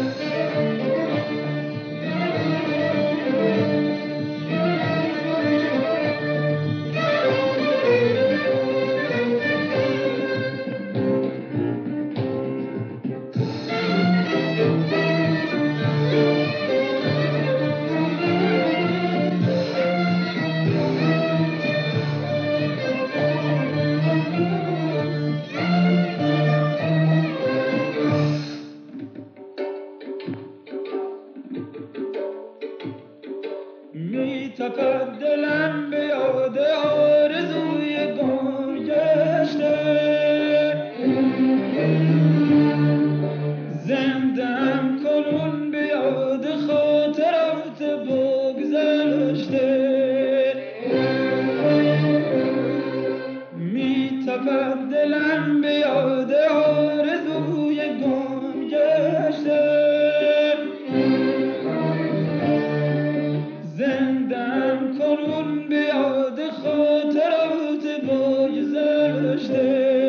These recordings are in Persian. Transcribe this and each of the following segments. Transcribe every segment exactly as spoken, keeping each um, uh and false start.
می تپد دلم به یاد آرزوی گم گشته، زنده‌ام کنون به یاد خاطرات بگذشته. می تپد دلم به یاد آرزوی گم گشته، زندم کنون به یاد خاطرات بگذشته.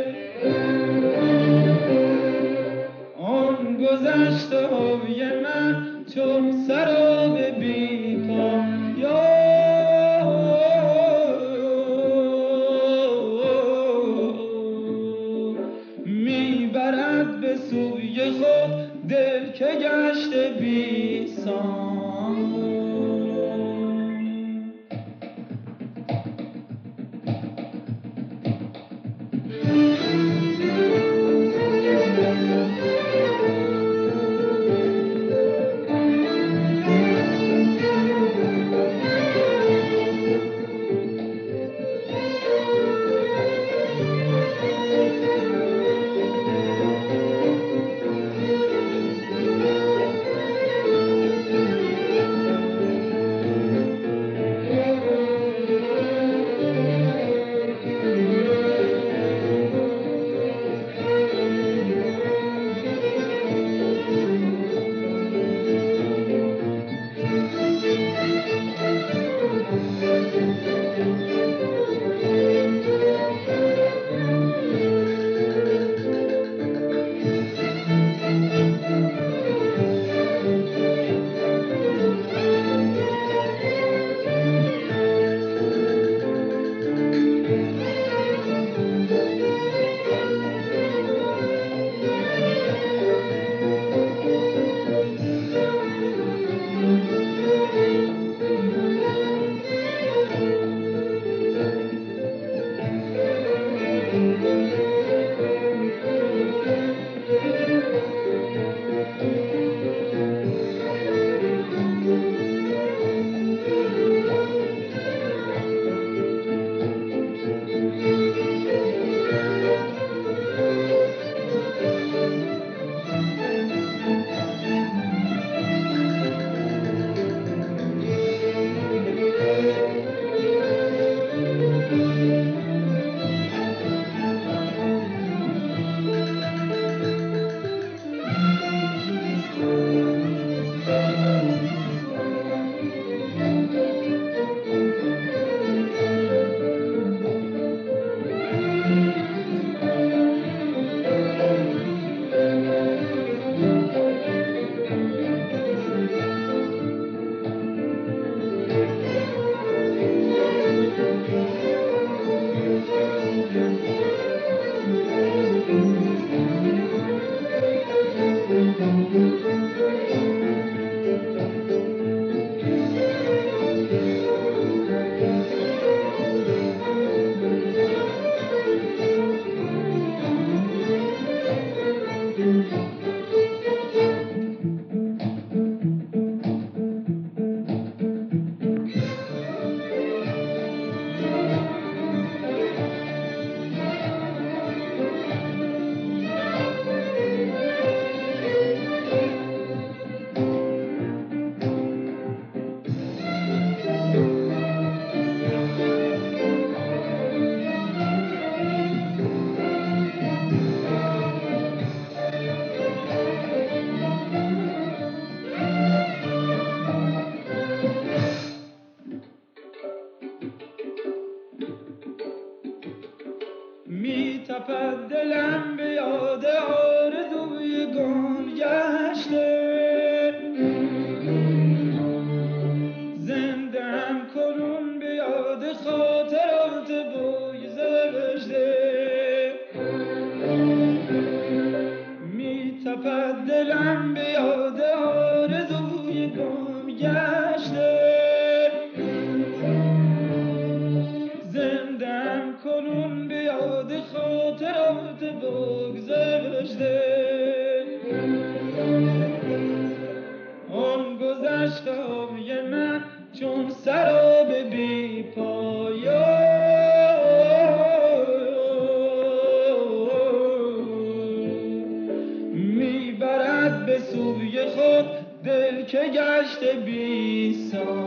آن گذشته های من چون سراب بی پایان، میبرد به سوی خود دل که گشته بی سان. می تپد دلم به یاد آرزوی روی گم گشته زندم کنون به یاد خاطرات بگذشته می تپد دلم به یاد آرزوی گم گشته زندم کنون به یاد خاطرات بگذشته آن گذشته های من چون سراب بی پایان میبرد به سوی خود دل که گشته بی سان